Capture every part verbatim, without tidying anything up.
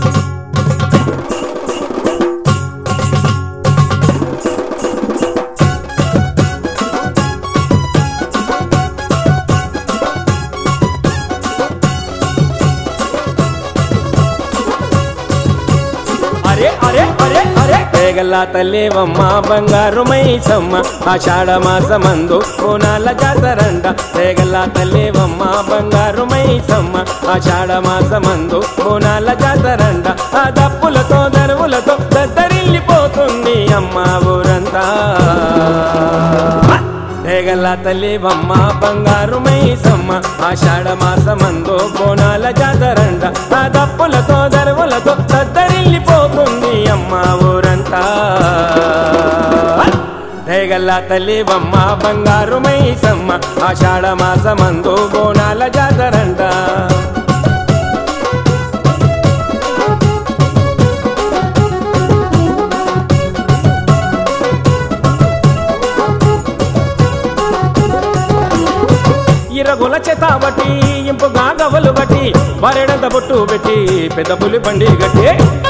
తేగల తల్లేవమ్మ బంగారు మైసమ్మ ఆషాఢ మాసమందు కోనాల జాతరంట తేగల తల్లేవమ్మ బంగారు మైసమ్మ ఆషాఢ మాసమందు కోనాల జాతరంట ఆ దప్పులతో దరువులతో దద్దరిల్లిపోతుంది అమ్మ ఊరంతా తేగల తల్లివమ్మ బంగారు మైసమ్మ ఆషాఢ మాసమందు కోనాల జాతరంట ఆ దప్పులతో దరువులతో దద్దరిల్లిపోతుంది అమ్మ ఊరంతా తేగల తల్లివమ్మ బంగారు మైసమ్మ ఆషాఢ మాసమందు కోనాల జాతరంట ఇరగుల చేతాబట్టి ఇంపుగా గవలు బట్టి బరెడంత బొట్టు పెట్టి పెద్ద పులి బండి గట్టి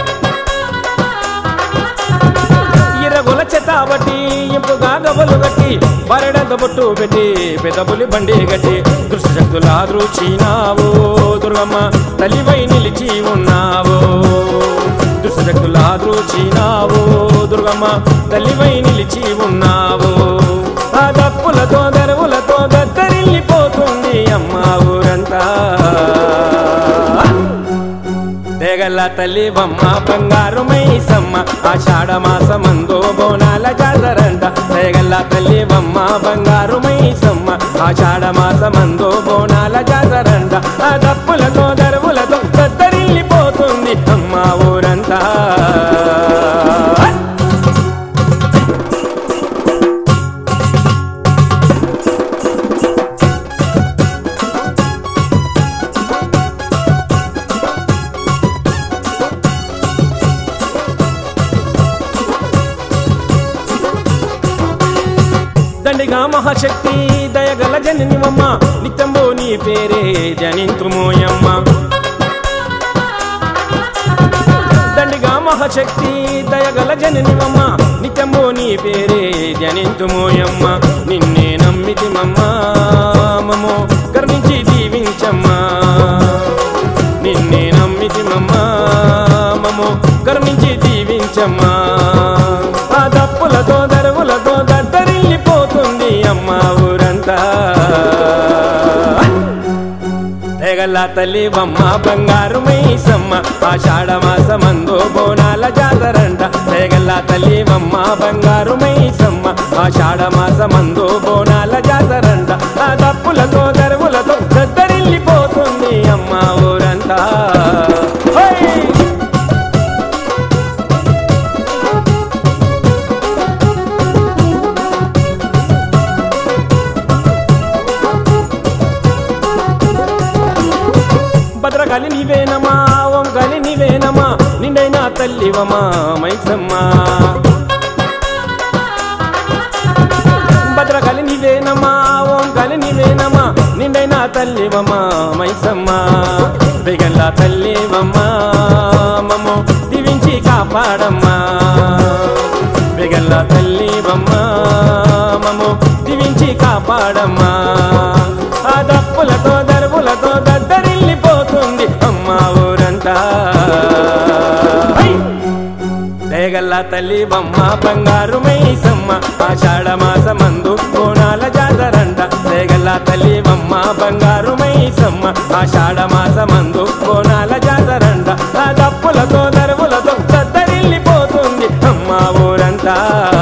ఇరగుల చేతాబట్టి ఇంపుగా గవలు గట్టి బరెడంత బొట్టు పెట్టి పెద్ద పులి బండి గట్టి దుష్టశక్తుల దృచినావు దుర్గమ్మ తల్లివై నిలిచి ఉన్నావు దుష్టశక్తుల దృచినావు దుర్గమ్మ తల్లివై నిలిచి ఉన్నావు ఆ దప్పులతో దరువులతో దద్దరిల్లిపోతుంది అమ్మ ఊరంతా తేగల తల్లివమ్మ బంగారు మైసమ్మ ఆషాఢ మాసమందు బోనాల జాతరంట తేగల తల్లివమ్మ బంగారు మైసమ్మ ఆషాఢ మాసమందు బోనాల జాతరంట ఆ దప్పులతో దరువులతో దద్దరిల్లిపోతుంది అమ్మ ఊరంతా దండిగా మహాశక్తి దయగల జననివమ్మ నిత్యంబో నీ పేరే జనింతుమోయమ్మ దండిగా మహాశక్తి దయగల జననివమ్మ నిత్యంబో నీ పేరే జనింతుమోయమ్మ నిన్నే నమ్మితిమమ్మ మమో కరుణించి దీవించమ్మా నిన్నే నమ్మితిమమ్మ మమో కరుణించి దీవించమ్మా ఆ దప్పులతో దరువులతో దద్దరిల్లిపోతుంది అమ్మ ఊరంతా తేగల తల్లివమ్మ బంగారు మైసమ్మ ఆషాఢ మాసమందు బోనాల జాతరంట తేగల తల్లివమ్మ బంగారు మైసమ్మ ఆషాఢ మాసమందు బోనాల జాతరంట ఆ దప్పులతో దరువులతో దద్దరిల్లిపోతుంది అమ్మ ఊరంతా భద్రకాళి నీవేనమా ఓంకాళి నీవేనమా నిండైనా తల్లివమా మైసమ్మ భద్రకాళి నీవేనమా ఓంకాళి నీవేనమా నిండైనా తల్లివమా మైసమ్మ బెగల్ల తల్లివమ్మా మమ్మో దీవించి కాపాడమ్మా బెగల్ల తల్లివమ్మా మమ్మో దీవించి కాపాడమ్మా ఆ దప్పులతో దరువులతో దద్దరిల్లిపోతుంది అమ్మ ఊరంతా తేగల తల్లివమ్మ బంగారు మైసమ్మ ఆషాఢ మాసమందు కోనాల జాతరంట తేగల తల్లివమ్మ బంగారు మైసమ్మ ఆషాఢ మాసమందు కోనాల జాతరంట ఆ దప్పులతో దరువులతో దద్దరిల్లిపోతుంది అమ్మ ఊరంతా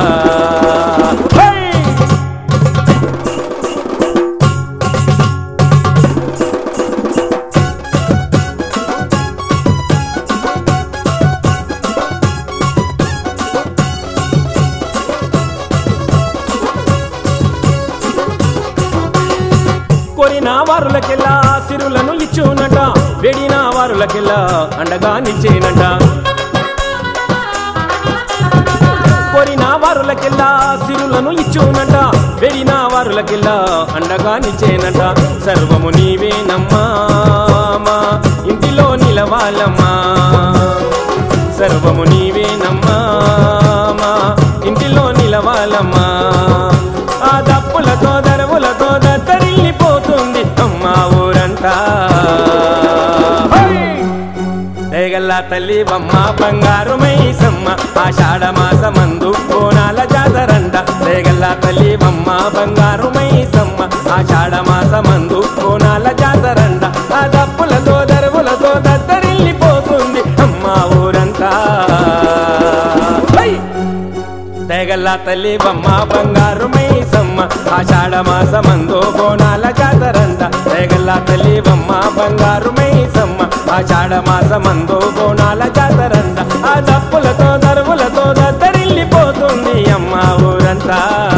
కోరిన వారులకెల్లా సిరులను ఇచ్చునట వెడిన వారులకెల్లా అండగా నిచ్చేనట కోరిన వారులకెల్లా సిరులను ఇచ్చునట వెడిన వారులకెల్లా అండగా నిచ్చేనట సర్వము నీవేనమ్మా ఇంటిలో నిలవాలమ్మా సర్వము నీవేనమ్మా మా ఇంటిలో నిలవాలమ్మా ఆ దప్పులతో దరువులతో దద్దరిల్లిపోతుంది అమ్మా ఊరంతా దేగల్లా తల్లి బొమ్మ బంగారు మైసమ్మ ఆషాఢ మాసమందు బోనాల జాతరంట దేగల్లా తల్లి బొమ్మ బంగారు మైసమ్మ ఆషాఢ మాసమందు బోనాల జాతరంట ఆ దప్పులతో దరువులతో దద్దరిల్లిపోతుంది అమ్మా ఊరంతా దేగల్లా తల్లి బొమ్మ బంగారు మైసమ్మ ఆషాఢ మాసమందు బోనాల జాతరంట దేగల్లా తల్లి బొమ్మ బంగారు మైసమ్మ ఆషాఢ మాసమందు బోనాల జాతరంట ఆ దప్పులతో దరువులతో దద్దరిల్లిపోతుంది అమ్మా ఊరంతా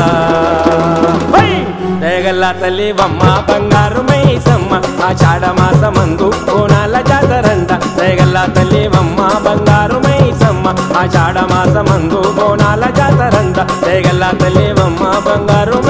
దేగల్లా తల్లి బొమ్మ బంగారు మైసమ్మ ఆషాఢ మాసమందు బోనాల జాతరంట దేగల్లా తల్లి బొమ్మ బంగారు మైసమ్మ ఆషాఢ మాసమందు బోనాల జాతరంట దేగల్లా తల్లి బొమ్మ బంగారు